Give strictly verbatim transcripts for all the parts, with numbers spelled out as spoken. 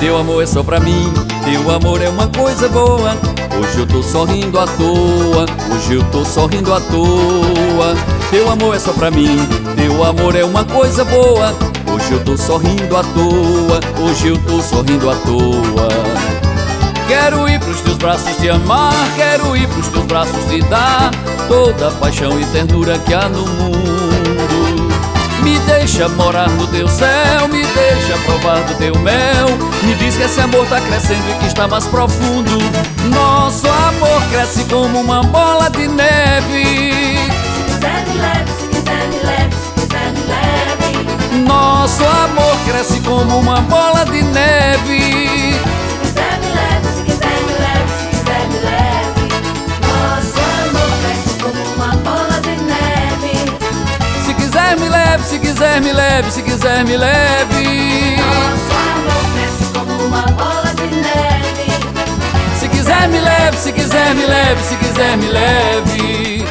Teu amor é só pra mim, teu amor é uma coisa boa. Hoje eu tô sorrindo à toa, hoje eu tô sorrindo à toa. Teu amor é só pra mim, teu amor é uma coisa boa. Hoje eu tô sorrindo à toa, hoje eu tô sorrindo à toa. Quero ir pros teus braços te amar, quero ir pros teus braços te dar toda a paixão e ternura que há no mundo. Me deixa morar no teu céu, me deixa provar do teu mel. Me diz que esse amor tá crescendo e que está mais profundo. Nosso amor cresce como uma bola de neve. Se quiser me leve, se quiser me leve, se quiser me leve. Nosso amor cresce como uma bola de neve. Se quiser me leve, se quiser me leve, se quiser me leve. Nosso amor cresce como uma bola de neve. Se quiser me leve, se quiser me leve, se quiser me leve. Nosso amor cresce como uma bola de neve. Se quiser me leve, se quiser me leve, se quiser me leve.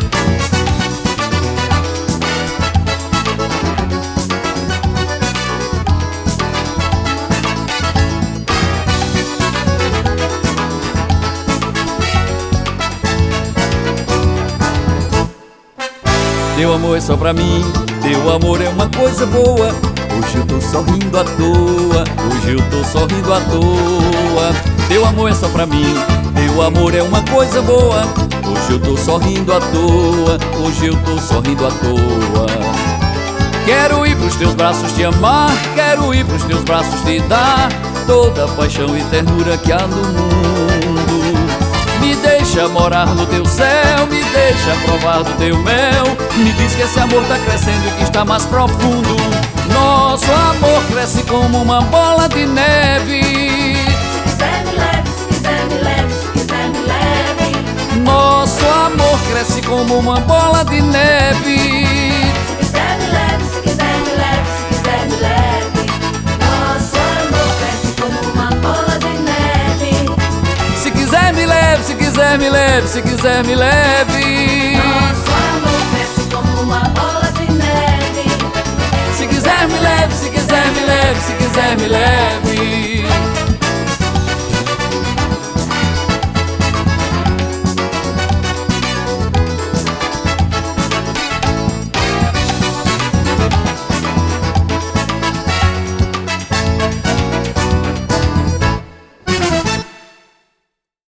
Teu amor é só pra mim, teu amor é uma coisa boa. Hoje eu tô sorrindo à toa, hoje eu tô sorrindo à toa. Teu amor é só pra mim, teu amor é uma coisa boa. Hoje eu tô sorrindo à toa, hoje eu tô sorrindo à toa. Quero ir pros teus braços te amar, quero ir pros teus braços te dar toda a paixão e ternura que há no mundo. Me deixa morar no teu céu, me deixa provar do teu mel. Me diz que esse amor tá crescendo e que está mais profundo. Nosso amor cresce como uma bola de neve. Se quiser me leve, se quiser me leve, se quiser me leve. Nosso amor cresce como uma bola de neve. Se quiser me leve, se quiser me leve, se quiser me leve. Nosso amor cresce como uma bola de neve. Se quiser me leve, se quiser me leve, se quiser me leve. Nosso amor cresce como uma bola de neve. Se quiser me leve, se quiser me leve, se quiser me leve.